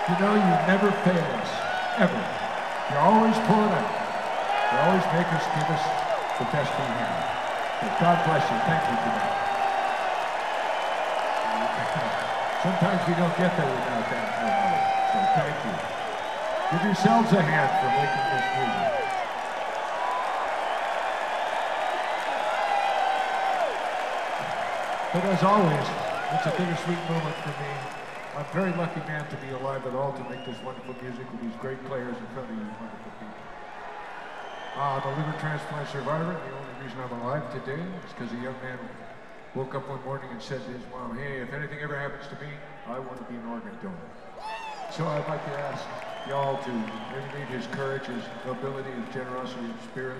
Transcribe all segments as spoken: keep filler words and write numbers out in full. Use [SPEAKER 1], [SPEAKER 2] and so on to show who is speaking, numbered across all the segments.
[SPEAKER 1] You know, you never fail us, ever. You always pull it out. You always make us give us the best we have. So God bless you. Thank you for that. Sometimes we don't get there without that, so thank you. Give yourselves a hand for making this movie. But as always, it's a bittersweet moment for me. I'm a very lucky man to be alive at all to make this wonderful music with these great players in front of you wonderful people. Uh, I'm a liver transplant survivor. The only reason I'm alive today is because a young man woke up one morning and said to his mom, hey, if anything ever happens to me, I want to be an organ donor. So I'd like to ask y'all to emulate his courage, his nobility, his generosity of spirit,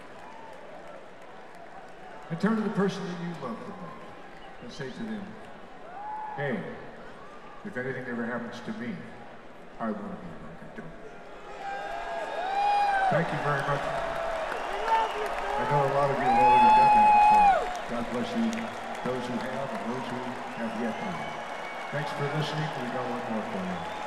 [SPEAKER 1] and turn to the person that you love the most and say to them, hey, if anything ever happens to me, I want to be an organ donor. Thank you very much. I know a lot of you have already done that, so God bless you, those who have and those who have yet to. Thanks for listening. We got one more for you.